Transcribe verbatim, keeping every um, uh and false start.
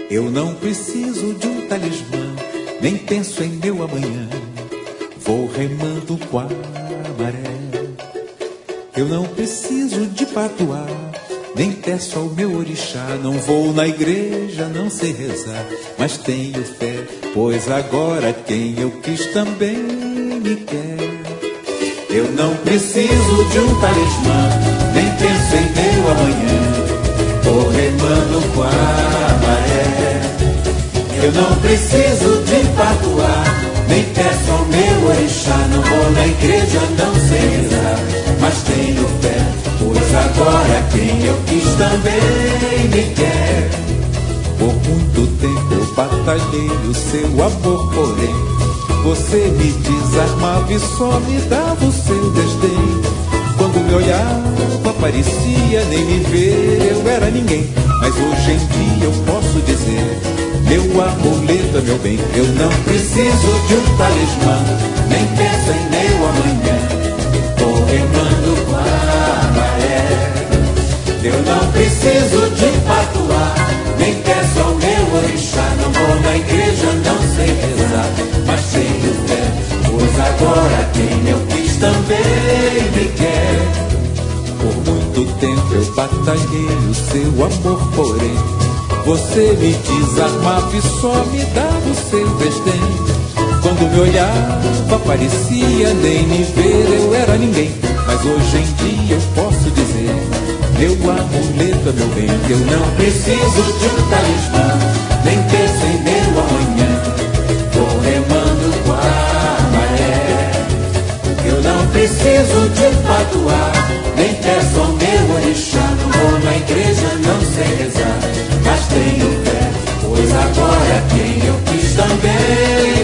Eu não preciso de um talismã, nem penso em meu amanhã. Vou remando com a maré. Eu não preciso de patuá, nem peço ao meu orixá. Não vou na igreja, não sei rezar, mas tenho fé, pois agora quem eu quis também me quer. Eu não preciso de um talismã, nem penso em meu amanhã. Vou remando com a maré. Eu não preciso de patuá, nem peço ao meu orixá. Não vou na igreja, não sei rezar, mas tenho fé, pois agora quem eu quis também me quer. Por muito tempo eu batalhei o seu amor, porém você me desarmava e só me dava o seu desdém. Quando me olhava parecia nem me ver, eu era ninguém. Mas hoje em dia eu posso dizer, meu amuleto é meu bem. Eu não preciso de um talismã, nem penso em meu amanhã. Vou remando com a maré. Eu não preciso de patuá, nem peço ao meu orixá. Não vou na igreja, não sei rezar, mas tenho fé, pois agora quem eu quis também me quer. Por muito tempo eu batalhei o seu amor, porém você me desarmava e só me dava o seu desdém. Quando me olhava parecia nem me ver, eu era ninguém. Mas hoje em dia eu posso dizer, meu amuleto é meu bem. Eu não preciso de um talismã, nem penso em meu amanhã. Vou remando com a maré. Eu não preciso de patuá, nem peço ao meu orixá. Não vou na igreja, não sei rezar, mas tenho fé, pois agora quem eu quis também